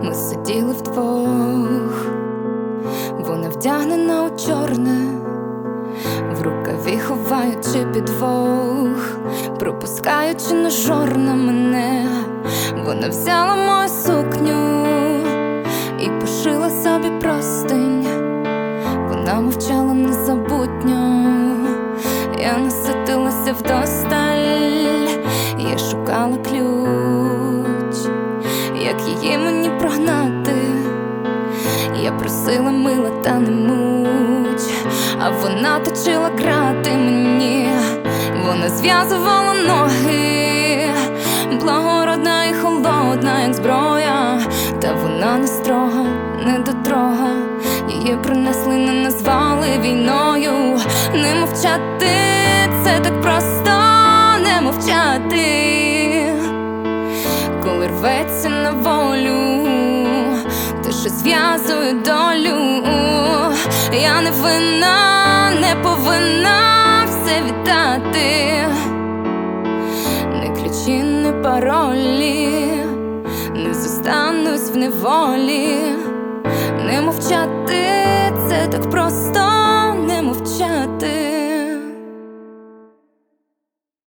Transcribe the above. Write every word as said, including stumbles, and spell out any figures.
Ми сиділи вдвох, вона вдягнена у чорне, в рукаві ховаючи підвох, пропускаючи на жорна мене. Вона взяла мою сукню і пошила собі простинь. Вона мовчала незабутньо, я наситилася вдосталь. Я шукала ключ, як її мені прогнати. Я просила мила, та не муч, а вона точила грати мені. Вона зв'язувала ноги, благородна і холодна, як зброя. Та вона не строга, не дотрога. Її принесли, не назвали війною. Не мовчати, це так просто, не мовчати. Коли рветься на волю, те, що зв'язує долю. Я не винна, не повинна все віддати. Не ключі, не паролі, не зостанусь в неволі. Не мовчати, це так просто,